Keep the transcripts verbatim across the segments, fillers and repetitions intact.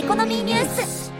コノミーニュース。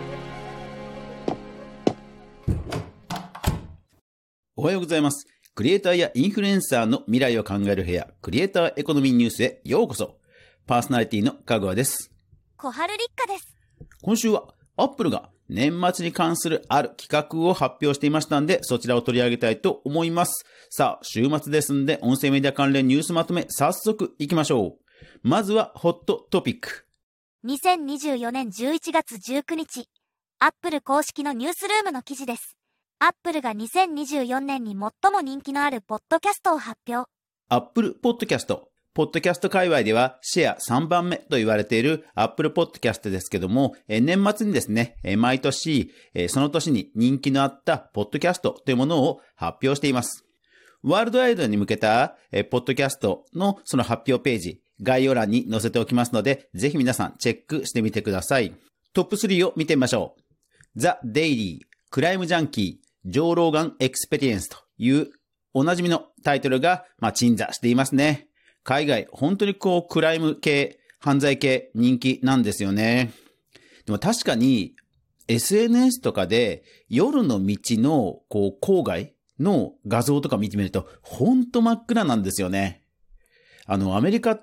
おはようございます。クリエイターやインフルエンサーの未来を考える部屋、クリエイターエコノミーニュースへようこそ。パーソナリティのかぐわです。 小春立花です。 今週はアップルが年末に関するある企画を発表していましたので、そちらを取り上げたいと思います。さあ、週末ですんで、音声メディア関連ニュースまとめ、早速行きましょう。まずは、ホットトピック。 にせんにじゅうよねんじゅういちがつじゅうくにち、アップル公式のニュースルームの記事です。アップルがにせんにじゅうよねんに最も人気のあるポッドキャストを発表。 アップルポッドキャスト。ポッドキャスト界隈ではシェアさんばんめと言われているアップルポッドキャストですけども、年末にですね、毎年その年に人気のあったポッドキャストというものを発表しています。ワールドワイドに向けたポッドキャストのその発表ページ、概要欄に載せておきますので、ぜひ皆さんチェックしてみてください。トップスリーを見てみましょう。ザ・デイリー、クライムジャンキー、ジョー・ローガン・エクスペリエンスというおなじみのタイトルが、まあ、鎮座していますね。海外、本当にこう、クライム系、犯罪系、人気なんですよね。でも確かに、エスエヌエス とかで、夜の道の、こう、郊外の画像とか見てみると、本当真っ暗なんですよね。あの、アメリカって、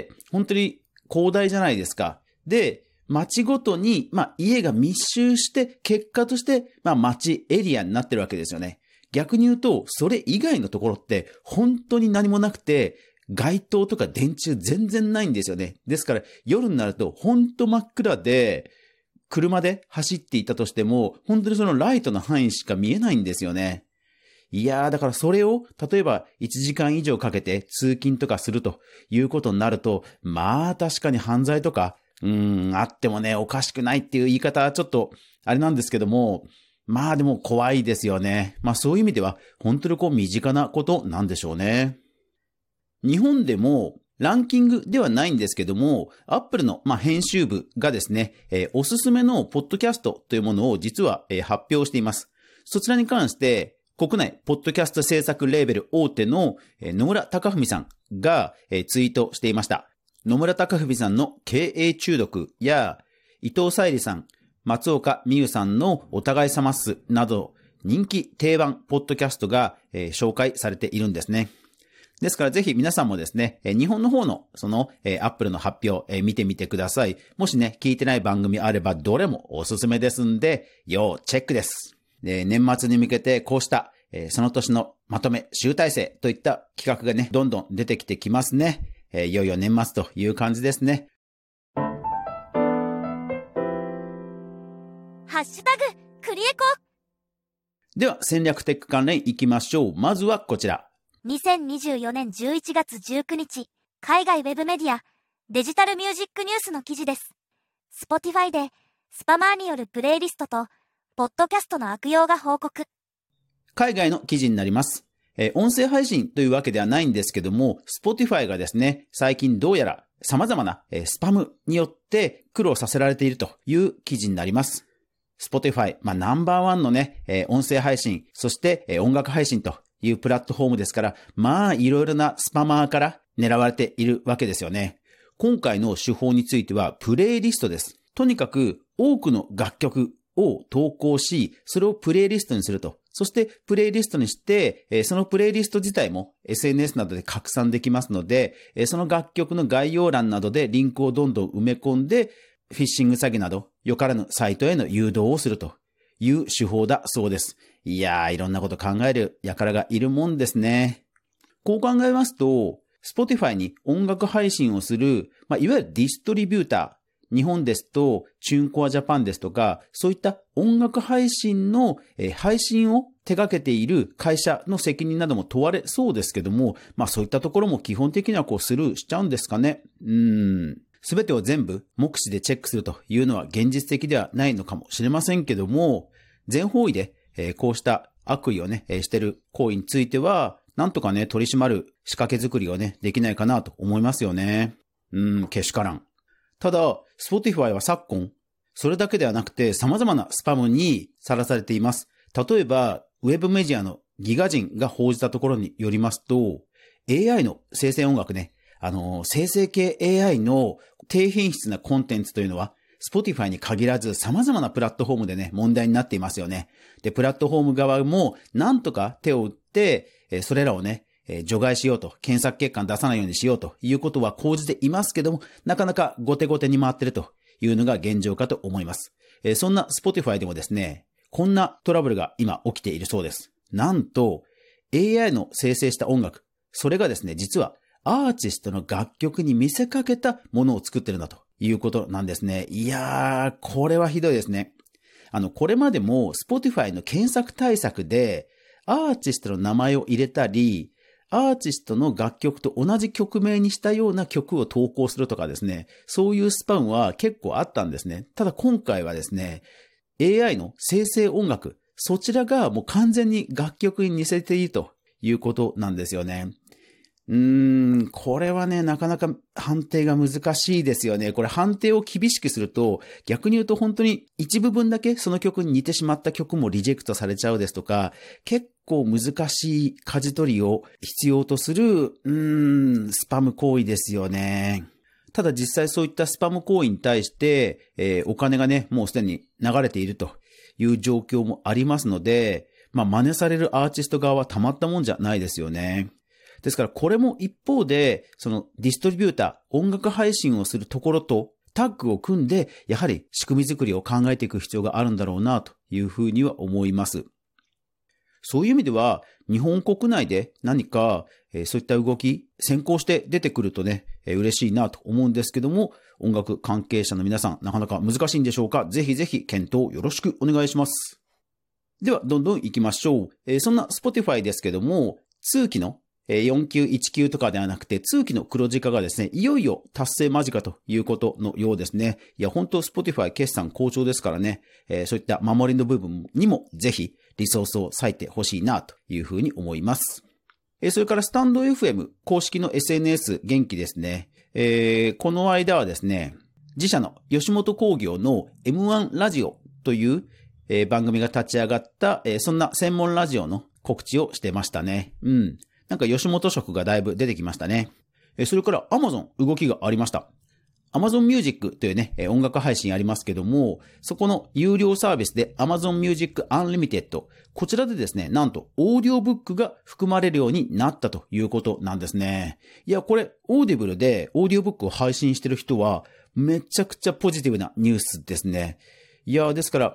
本当に広大じゃないですか。で、街ごとに、まあ、家が密集して、結果として、まあ、街エリアになってるわけですよね。逆に言うと、それ以外のところって、本当に何もなくて、街灯とか電柱全然ないんですよね。ですから夜になると本当真っ暗で、車で走っていたとしても本当にそのライトの範囲しか見えないんですよね。いやー、だからそれを例えばいちじかん以上かけて通勤とかするということになると、まあ確かに犯罪とかうーんあってもね、おかしくないっていう言い方はちょっとあれなんですけども、まあでも怖いですよね。まあそういう意味では本当にこう身近なことなんでしょうね。日本でもランキングではないんですけども、アップルの、まあ、編集部がですね、えー、おすすめのポッドキャストというものを実は、えー、発表しています。そちらに関して国内ポッドキャスト制作レーベル大手の、えー、野村貴文さんが、えー、ツイートしていました。野村貴文さんの経営中毒や伊藤沙莉さん、松岡美優さんのお互いさまっすなど人気定番ポッドキャストが、えー、紹介されているんですね。ですからぜひ皆さんもですね、日本の方のそのアップルの発表見てみてください。もしね、聞いてない番組あればどれもおすすめですんで、要チェックです。で、年末に向けてこうしたその年のまとめ、集大成といった企画がね、どんどん出てきてきますね。いよいよ年末という感じですね。 ハッシュタグクリエコ。 では戦略テック関連いきましょう。まずはこちら。 にせんにじゅうよねんじゅういちがつじゅうくにち、海外ウェブメディア、デジタルミュージックニュースの記事です。Spotify で、スパマーによるプレイリストと、ポッドキャストの悪用が報告。 海外の記事になります。えー、音声配信というわけではないんですけども、Spotify がですね、最近どうやら様々な、えー、スパムによって苦労させられているという記事になります。Spotify、まあナンバーワンのね、えー、音声配信、そして、えー、音楽配信と、いうプラットフォームですから、まあいろいろなスパマーから狙われているわけですよね。今回の手法についてはプレイリストです。とにかく多くの楽曲を投稿し、それをプレイリストにすると。そしてプレイリストにして、そのプレイリスト自体も エスエヌエス などで拡散できますので、その楽曲の概要欄などでリンクをどんどん埋め込んで、フィッシング詐欺などよからぬサイトへの誘導をするという手法だそうです。いやー、いろんなこと考える輩がいるもんですね。こう考えますと、Spotify に音楽配信をする、まあ、いわゆるディストリビューター、日本ですと、チューンコアジャパンですとか、そういった音楽配信の、えー、配信を手掛けている会社の責任なども問われそうですけども、まあそういったところも基本的にはこうスルーしちゃうんですかね。うーん。すべてを全部目視でチェックするというのは現実的ではないのかもしれませんけども、全方位でえー、こうした悪意をね、えー、してる行為については、なんとかね、取り締まる仕掛け作りをね、できないかなと思いますよね。うーん、けしからん。ただ、Spotify は昨今、それだけではなくて様々なスパムにさらされています。例えば、ウェブメディアのギガ人が報じたところによりますと、エーアイ の生成音楽ね、あの、生成系 エーアイ の低品質なコンテンツというのは、 Spotify に限らず様々なプラットフォームでね、問題になっていますよね。で、プラットフォーム側もなんとか手を打って、えー、それらをね、えー、除外しようと、検索結果出さないようにしようということは講じていますけども、なかなか後手後手に回ってるというのが現状かと思います。えー、そんな Spotify でもですね、こんなトラブルが今起きているそうです。なんと、エーアイ の生成した音楽、それがですね、実はアーティストの楽曲に見せかけたものを作ってるんだということなんですね。いやー、これはひどいですね。あの、これまでも Spotify の検索対策でアーティストの名前を入れたり、アーティストの楽曲と同じ曲名にしたような曲を投稿するとかですね、そういうスパンは結構あったんですね。ただ今回はですね、エーアイ の生成音楽、そちらがもう完全に楽曲に似せているということなんですよね。うーん、これはね、なかなか判定が難しいですよね。これ判定を厳しくすると、逆に言うと本当に一部分だけその曲に似てしまった曲もリジェクトされちゃうですとか、結構難しい舵取りを必要とする、うーん、スパム行為ですよね。ただ実際そういったスパム行為に対して、えー、お金がね、もうすでに流れているという状況もありますので、まあ真似されるアーティスト側はたまったもんじゃないですよね。ですからこれも一方で、そのディストリビューター、音楽配信をするところとタッグを組んで、やはり仕組み作りを考えていく必要があるんだろうなというふうには思います。そういう意味では、日本国内で何か、えー、そういった動き、先行して出てくるとね、えー、嬉しいなと思うんですけども、音楽関係者の皆さん、なかなか難しいんでしょうか？ぜひぜひ検討よろしくお願いします。では、どんどん行きましょう。えー、そんな Spotify ですけども、通期のよん級、いち級とかではなくて、通期の黒字化がですね、いよいよ達成間近ということのようですね。いや、本当 Spotify 決算好調ですからね、えー、そういった守りの部分にもぜひリソースを割いてほしいなというふうに思います。えー、それからスタンド エフエム 公式の エスエヌエス 元気ですね。えー、この間はですね、自社の吉本興業の エムワン ラジオという、えー、番組が立ち上がった、えー、そんな専門ラジオの告知をしてましたね。うん。なんか吉本色がだいぶ出てきましたね。それから Amazon 動きがありました。Amazon Music というね、音楽配信ありますけども、そこの有料サービスで Amazon Music Unlimited、こちらでですね、なんとオーディオブックが含まれるようになったということなんですね。いや、これ、オーディブルでオーディオブックを配信してる人は、めちゃくちゃポジティブなニュースですね。いや、ですから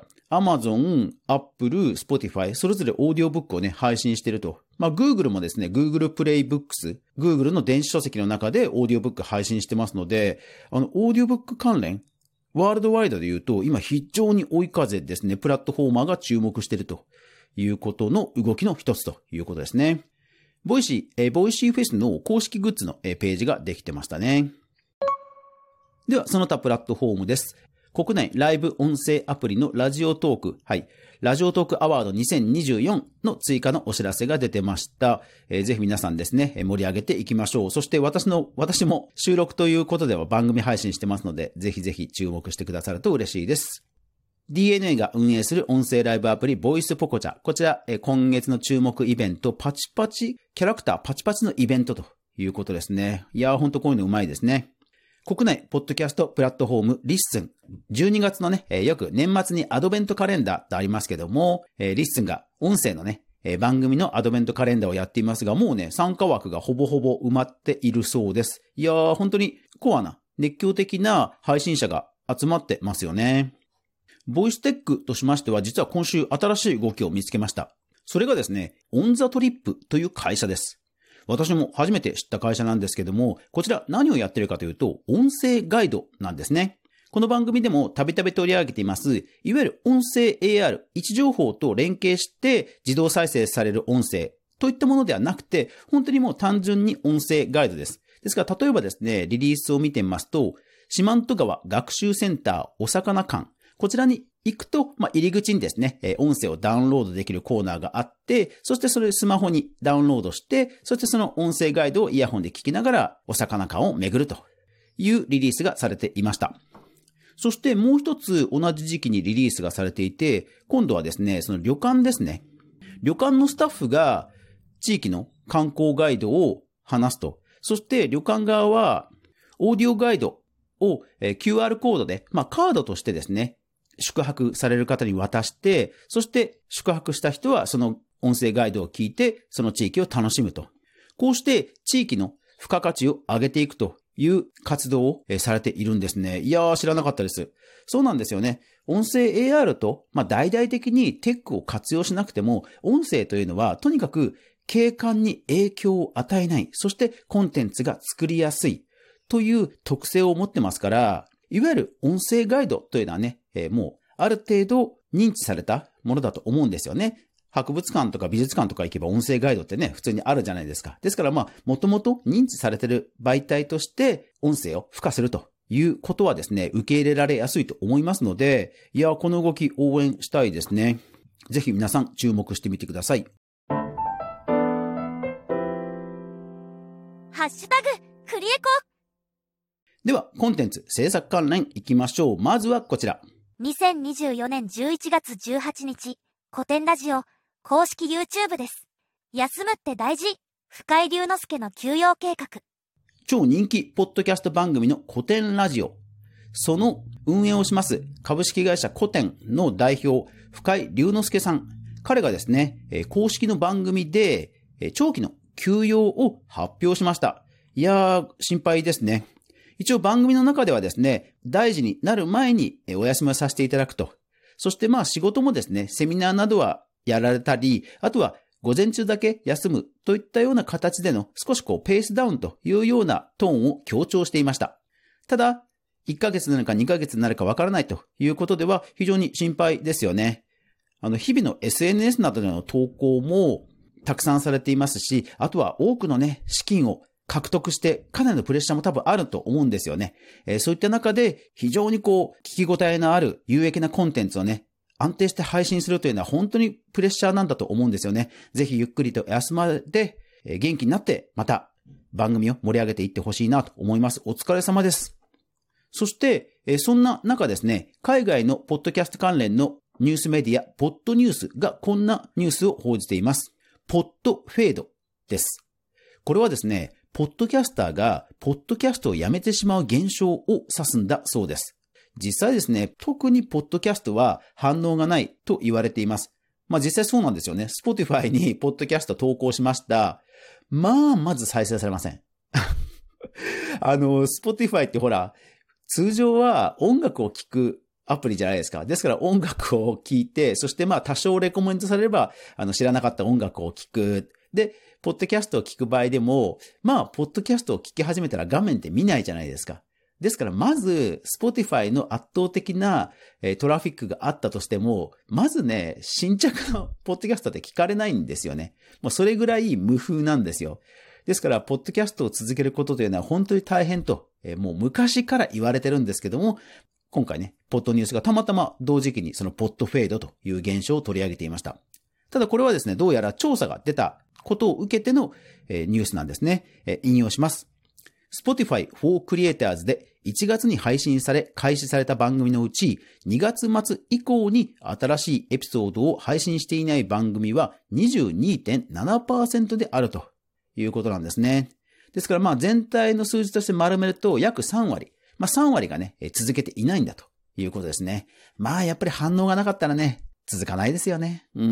、Amazon、Apple、Spotify、それぞれオーディオブックをね、配信してると。まあ、Google もですね、Google Play Books、Google の電子書籍の中でオーディオブック配信してますので、あの、オーディオブック関連、ワールドワイドで言うと、今非常に追い風ですね、プラットフォーマーが注目しているということの動きの一つということですね。ボイシー、えー、ボイシーフェスの公式グッズの、えー、ページができてましたね。では、その他プラットフォームです。国内ライブ音声アプリのラジオトーク、はい、ラジオトークアワードにせんにじゅうよんの追加のお知らせが出てました。えー、ぜひ皆さんですね、盛り上げていきましょう。そして私の、私も収録ということでは番組配信してますので、ぜひぜひ注目してくださると嬉しいです。ディーエヌエー が運営する音声ライブアプリボイスポコチャ。こちら、えー、今月の注目イベント、パチパチ、キャラクターパチパチのイベントということですね。いやー、ほんとこういうのうまいですね。国内ポッドキャストプラットフォームリッスン。じゅうにがつのね、えー、よく年末にアドベントカレンダーとありますけども、えー、リッスンが音声のね、えー、番組のアドベントカレンダーをやっていますが、もうね、参加枠がほぼほぼ埋まっているそうです。いやー、本当にコアな、熱狂的な配信者が集まってますよね。ボイステックとしましては、実は今週新しい動きを見つけました。それがですね、オンザトリップという会社です。私も初めて知った会社なんですけども、こちら何をやってるかというと、音声ガイドなんですね。この番組でもたびたび取り上げています、いわゆる音声 エーアール、位置情報と連携して自動再生される音声といったものではなくて、本当にもう単純に音声ガイドです。ですから例えばですね、リリースを見てみますと、四万十川学習センターお魚館、こちらに行くと、まあ、入り口にですね、音声をダウンロードできるコーナーがあって、そしてそれをスマホにダウンロードして、そしてその音声ガイドをイヤホンで聞きながらお魚館を巡るというリリースがされていました。そしてもう一つ同じ時期にリリースがされていて、今度はですね、その旅館ですね。旅館のスタッフが地域の観光ガイドを話すと。そして旅館側はオーディオガイドを、えー、キューアール コードで、まあ、カードとしてですね、宿泊される方に渡して、そして宿泊した人はその音声ガイドを聞いて、その地域を楽しむと。こうして地域の付加価値を上げていくという活動をされているんですね。いやー、知らなかったです。そうなんですよね。音声 エーアール と、まあ、大々的にテックを活用しなくても、音声というのはとにかく景観に影響を与えない、そしてコンテンツが作りやすいという特性を持ってますから、いわゆる音声ガイドというのはね、えー、もうある程度認知されたものだと思うんですよね。博物館とか美術館とか行けば音声ガイドってね、普通にあるじゃないですか。ですからまあ、もともと認知されている媒体として音声を付加するということはですね、受け入れられやすいと思いますので、いや、この動き応援したいですね。ぜひ皆さん注目してみてください。 ハッシュタグクリエコ。 では、コンテンツ制作関連いきましょう。まずはこちら。 にせんにじゅうよねんじゅういちがつじゅうはちにち、古典ラジオ公式 YouTube です。休むって大事。深井龍之介の休養計画。 超人気ポッドキャスト番組の古典ラジオ。その運営をします株式会社古典の代表、深井龍之介さん。彼がですね、公式の番組で長期の休養を発表しました。いやー、心配ですね。一応番組の中ではですね、大事になる前にお休みをさせていただくと。そしてまあ仕事もですね、セミナーなどはやられたり、あとは午前中だけ休むといったような形での少しこうペースダウンというようなトーンを強調していました。ただ、いっかげつになるかにかげつになるかわからないということでは非常に心配ですよね。あの、日々の エスエヌエス などでの投稿もたくさんされていますし、あとは多くのね、資金を獲得してかなりのプレッシャーも多分あると思うんですよね。えー、そういった中で非常にこう聞き応えのある有益なコンテンツをね、安定して配信するというのは本当にプレッシャーなんだと思うんですよね。ぜひゆっくりと休まれて、えー、元気になってまた番組を盛り上げていってほしいなと思います。お疲れ様です。そして、えー、そんな中ですね、海外のポッドキャスト関連のニュースメディア、ポッドニュースがこんなニュースを報じています。ポッドフェードです。これはですね、ポッドキャスターがポッドキャストをやめてしまう現象を指すんだそうです。実際ですね、特にポッドキャストは反応がないと言われています。まあ実際そうなんですよね。Spotify にポッドキャスト投稿しました。まあ、まず再生されません。あの、Spotify ってほら、通常は音楽を聴くアプリじゃないですか。ですから音楽を聴いて、そしてまあ多少レコメントされれば、あの知らなかった音楽を聴く。で、ポッドキャストを聞く場合でも、まあ、ポッドキャストを聞き始めたら画面って見ないじゃないですか。ですから、まず、Spotify の圧倒的な、えー、トラフィックがあったとしても、まずね、新着のポッドキャストって聞かれないんですよね。もうそれぐらい無風なんですよ。ですから、ポッドキャストを続けることというのは本当に大変と、えー、もう昔から言われてるんですけども、今回ね、ポッドニュースがたまたま同時期にそのポッドフェードという現象を取り上げていました。ただこれはですね、どうやら調査が出たことを受けてのニュースなんですね。引用します。Spotify for Creators でいちがつに配信され開始された番組のうちにがつまつ以降に新しいエピソードを配信していない番組は にじゅうにてんななパーセント であるということなんですね。ですからまあ全体の数字として丸めると約さんわり。まあさんわりがね、続けていないんだということですね。まあやっぱり反応がなかったらね、続かないですよね。うん。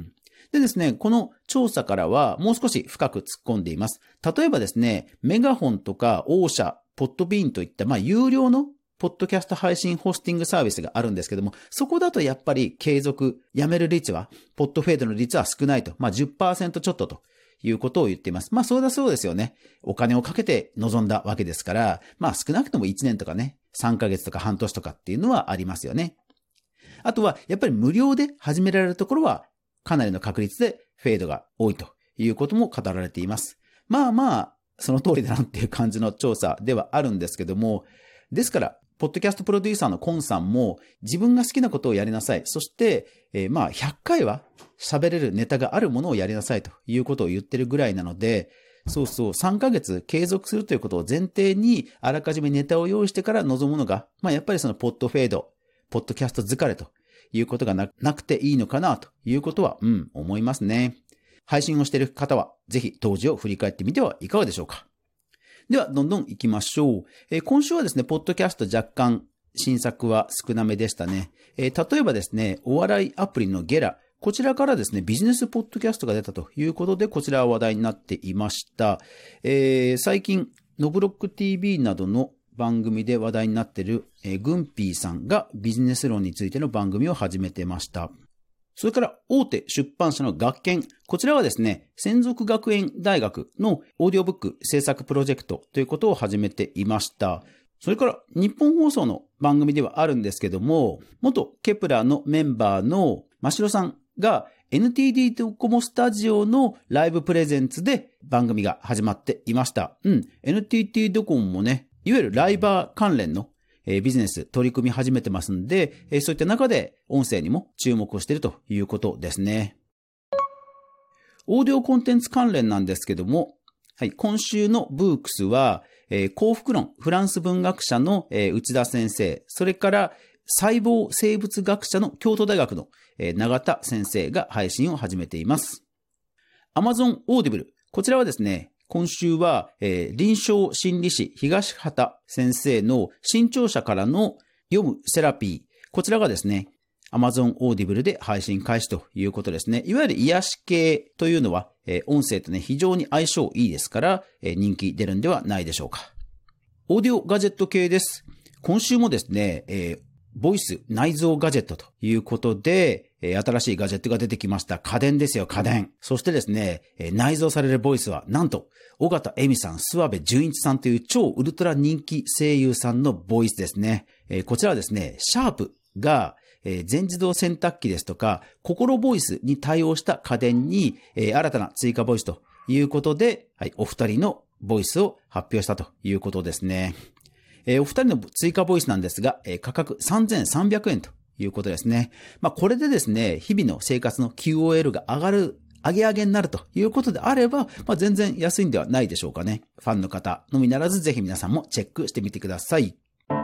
でですね、この調査からはもう少し深く突っ込んでいます。例えばですね、メガホンとかオーシャ、ポッドビーンといったまあ有料のポッドキャスト配信ホスティングサービスがあるんですけども、そこだとやっぱり継続、やめる率は、ポッドフェードの率は少ないと。まあ じゅっパーセント ちょっとということを言っています。まあそうだそうですよね。お金をかけて臨んだわけですから、まあ少なくともいちねんとかね、さんかげつとか半年とかっていうのはありますよね。あとはやっぱり無料で始められるところは、かなりの確率でフェードが多いということも語られています。まあまあ、その通りだなっていう感じの調査ではあるんですけども、ですから、ポッドキャストプロデューサーのコンさんも自分が好きなことをやりなさい。そして、えー、まあひゃっかいは喋れるネタがあるものをやりなさいということを言ってるぐらいなので、そうそう、さんかげつ継続するということを前提にあらかじめネタを用意してから臨むのが、まあやっぱりそのポッドフェード、ポッドキャスト疲れということが な, なくていいのかなということは、うん、思いますね。配信をしている方は、ぜひ当時を振り返ってみてはいかがでしょうか。 では、どんどん行きましょう。えー、今週はですね、ポッドキャスト若干新作は少なめでしたね。えー、例えばですね、お笑いアプリのゲラ。こちらからですね、ビジネスポッドキャストが出たということで、こちらは話題になっていました。えー、最近、ノブロック ティーブイ などの番組で話題になっている、えー、グンピーさんがビジネス論についての番組を始めてました。それから大手出版社の学研。こちらはですね、専属学園大学のオーディオブック制作プロジェクトということを始めていました。それから日本放送の番組ではあるんですけども、元ケプラーのメンバーの真城さんが エヌティーディー ドコモスタジオのライブプレゼンツで番組が始まっていました。うん、エヌティーディー ドコモもね、いわゆるライバー関連のビジネス取り組み始めてますんで、そういった中で音声にも注目をしているということですね。オーディオコンテンツ関連なんですけども、はい、今週のブークスは、えー、幸福論、フランス文学者の、えー、内田先生、それから細胞生物学者の京都大学の、えー、永田先生が配信を始めています。Amazon Audible、こちらはですね、今週は、えー、臨床心理士東畑先生の新潮社からの読むセラピー、こちらがですね、Amazon Audible で配信開始ということですね。いわゆる癒し系というのは、えー、音声とね、非常に相性いいですから、えー、人気出るんではないでしょうか。オーディオガジェット系です。今週もですね、えー、ボイス内蔵ガジェットということで、えー、新しいガジェットが出てきました。家電ですよ、家電。そしてですね、えー、内蔵されるボイスは、なんと、尾形恵美さん、諏訪部純一さんという超ウルトラ人気声優さんのボイスですね。えー、こちらはですね、シャープが、えー、全自動洗濯機ですとか、心ボイスに対応した家電に、えー、新たな追加ボイスということで、はい、お二人のボイスを発表したということですね。えー、お二人の追加ボイスなんですが、えー、価格さんぜんさんびゃくえんということですね。まあ、これでですね、日々の生活の キューオーエル が上がる、上げ上げになるということであれば、まあ、全然安いんではないでしょうかね。ファンの方のみならず、ぜひ皆さんもチェックしてみてください。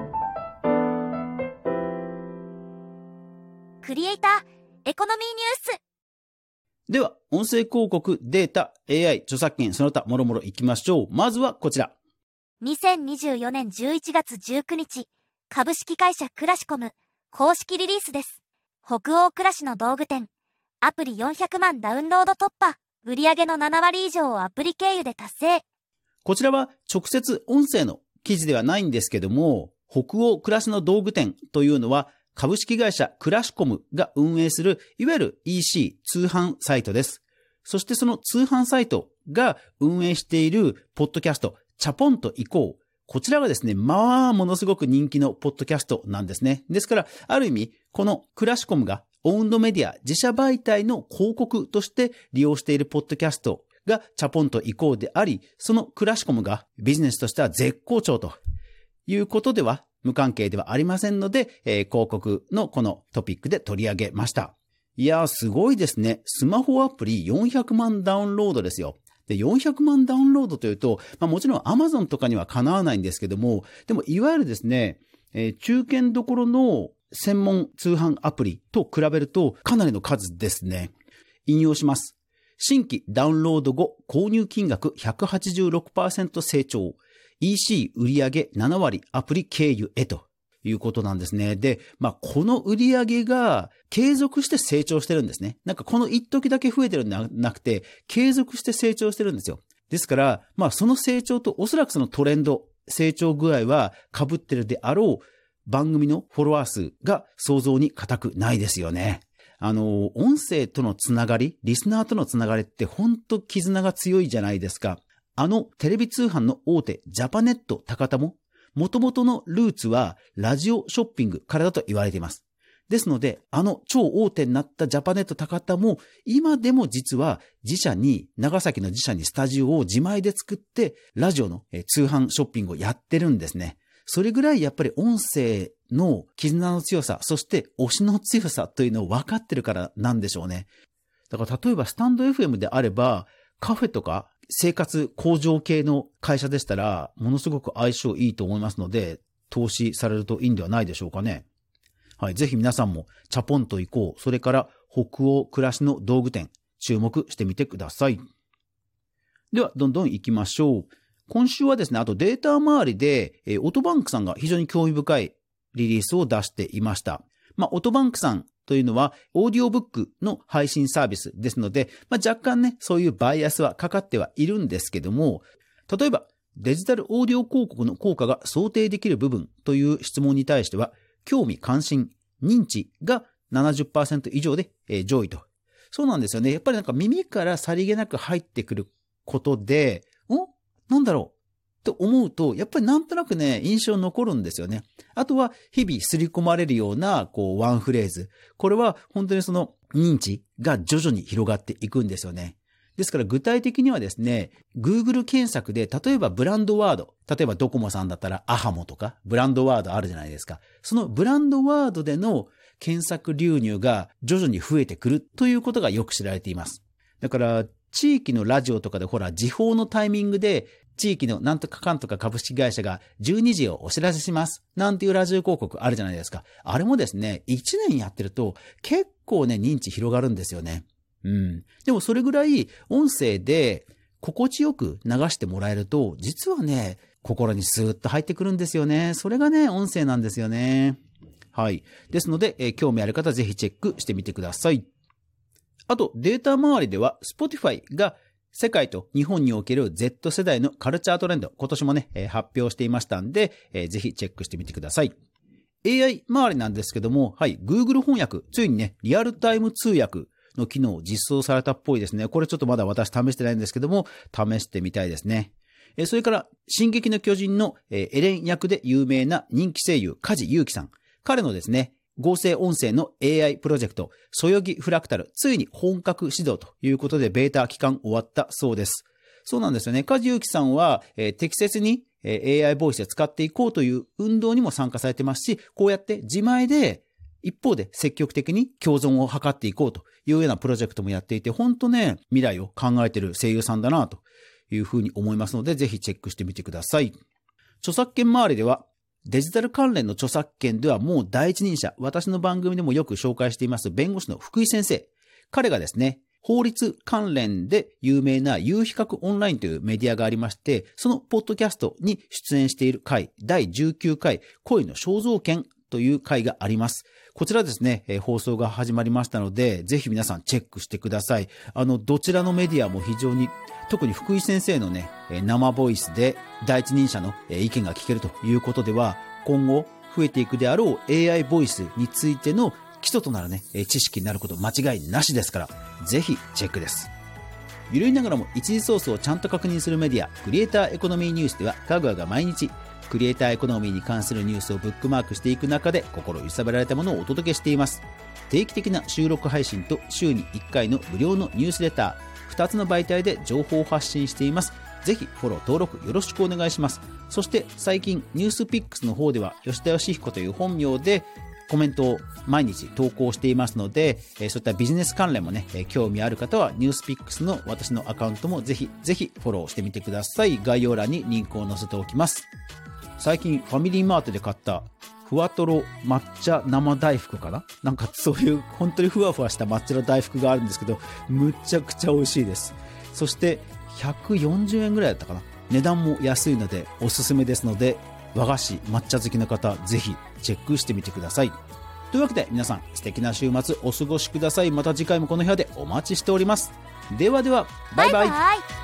クリエイターエコノミーニュース。 では、音声広告、データ、エーアイ、著作権、その他もろもろいきましょう。まずはこちら。 にせんにじゅうよねんじゅういちがつじゅうくにち、株式会社クラシコム公式リリースです。北欧暮らしの道具店。アプリよんひゃくまんダウンロード突破。売上のななわり以上をアプリ経由で達成。 こちらは直接音声の記事ではないんですけども、北欧暮らしの道具店というのは株式会社クラシコムが運営するいわゆる イーシー 通販サイトです。そしてその通販サイトが運営しているポッドキャスト、チャポンと行こう。こちらがですね、まあ、ものすごく人気のポッドキャストなんですね。ですから、ある意味、このクラシコムがオウンドメディア、自社媒体の広告として利用しているポッドキャストがチャポンと行こうであり、そのクラシコムがビジネスとしては絶好調ということでは無関係ではありませんので、えー、広告のこのトピックで取り上げました。いやー、すごいですね。スマホアプリよんひゃくまんダウンロードですよ。で、よんひゃくまんダウンロードというと、まあもちろん Amazon とかにはかなわないんですけども、でもいわゆるですね、えー、中堅どころの専門通販アプリと比べるとかなりの数ですね。引用します。新規ダウンロード後、購入金額 ひゃくはちじゅうろくパーセント 成長。イーシー 売上ななわりアプリ経由へということなんですね。で、まあ、この売上が継続して成長してるんですね。なんかこの一時だけ増えてるんじゃなくて、継続して成長してるんですよ。ですから、まあ、その成長とおそらくそのトレンド、成長具合は被ってるであろう番組のフォロワー数が想像に難くないですよね。あの、音声とのつながり、リスナーとのつながりって本当絆が強いじゃないですか。あのテレビ通販の大手ジャパネット高田も元々のルーツはラジオショッピングからだと言われています。ですので、あの超大手になったジャパネット高田も今でも実は自社に、長崎の自社にスタジオを自前で作ってラジオの通販ショッピングをやってるんですね。それぐらいやっぱり音声の絆の強さ、そして推しの強さというのを分かってるからなんでしょうね。だから例えばスタンド エフエム であればカフェとか生活向上系の会社でしたらものすごく相性いいと思いますので、投資されるといいんではないでしょうかね。はい、ぜひ皆さんもチャポンと行こう、それから北欧暮らしの道具店注目してみてください。ではどんどん行きましょう。 今週はですね、あとデータ周りで、えー、オトバンクさんが非常に興味深いリリースを出していました。まあ、オトバンクさんというのは、オーディオブックの配信サービスですので、まあ、若干ね、そういうバイアスはかかってはいるんですけども、例えば、デジタルオーディオ広告の効果が想定できる部分という質問に対しては、興味関心、認知が ななじゅっパーセント 以上で、えー、上位と。そうなんですよね。やっぱりなんか耳からさりげなく入ってくることで、お?なんだろうと思うと、やっぱりなんとなくね、印象残るんですよね。あとは、日々刷り込まれるような、こう、ワンフレーズ。これは本当にその認知が徐々に広がっていくんですよね。ですから具体的にはですね、Google 検索で、例えばブランドワード、例えばドコモさんだったらアハモとか、ブランドワードあるじゃないですか。そのブランドワードでの検索流入が徐々に増えてくるということがよく知られています。だから、地域のラジオとかでほら、時報のタイミングで、地域のなんとかかんとか株式会社がじゅうにじをお知らせします。なんていうラジオ広告あるじゃないですか。あれもですね、いちねんやってると結構ね、認知広がるんですよね。うん。でもそれぐらい音声で心地よく流してもらえると、実はね、心にスーッと入ってくるんですよね。それがね、音声なんですよね。はい。ですので、えー、興味ある方はぜひチェックしてみてください。あと、データ周りでは Spotify が世界と日本における Z 世代のカルチャートレンド、今年もね、えー、発表していましたんで、えー、ぜひチェックしてみてください。エーアイ 周りなんですけども、はい、Google 翻訳、ついにね、リアルタイム通訳の機能を実装されたっぽいですね。これちょっとまだ私試してないんですけども、試してみたいですね。えー、それから、進撃の巨人の、えー、エレン役で有名な人気声優、梶裕貴さん。彼のですね、合成音声の エーアイ プロジェクト、そよぎフラクタル、ついに本格始動ということで、ベータ期間終わったそうです。そうなんですよね。梶裕貴さんは、えー、適切に、えー、エーアイ ボイスで使っていこうという運動にも参加されてますし、こうやって自前で、一方で積極的に共存を図っていこうというようなプロジェクトもやっていて、本当ね、未来を考えている声優さんだなというふうに思いますので、ぜひチェックしてみてください。著作権周りでは、デジタル関連の著作権ではもう第一人者、私の番組でもよく紹介しています弁護士の福井先生。彼がですね、法律関連で有名な有比較オンラインというメディアがありまして、そのポッドキャストに出演している回、だいじゅうきゅうかい、恋の肖像権という回があります。こちらですね、えー、放送が始まりましたので、ぜひ皆さんチェックしてください。あの、どちらのメディアも非常に、特に福井先生のね、生ボイスで第一人者の意見が聞けるということでは、今後増えていくであろう エーアイ ボイスについての基礎となるね、知識になること間違いなしですから、ぜひチェックです。ゆるいながらも一時ソースをちゃんと確認するメディア、クリエイターエコノミーニュースでは、かぐわが毎日、クリエイターエコノミーに関するニュースをブックマークしていく中で心揺さぶられたものをお届けしています。定期的な収録配信と週にいっかいの無料のニュースレター、ふたつの媒体で情報を発信しています。ぜひフォロー登録よろしくお願いします。そして最近ニュースピックスの方では吉田義彦という本名でコメントを毎日投稿していますので、そういったビジネス関連もね、興味ある方はニュースピックスの私のアカウントもぜひぜひフォローしてみてください。概要欄にリンクを載せておきます。最近ファミリーマートで買ったふわとろ抹茶生大福かな、なんかそういう本当にふわふわした抹茶の大福があるんですけど、むちゃくちゃ美味しいです。そしてひゃくよんじゅうえんぐらいだったかな。値段も安いのでおすすめですので、和菓子抹茶好きの方ぜひチェックしてみてください。というわけで皆さん素敵な週末お過ごしください。また次回もこの部屋でお待ちしております。ではでは、バイバイ。バイバイ。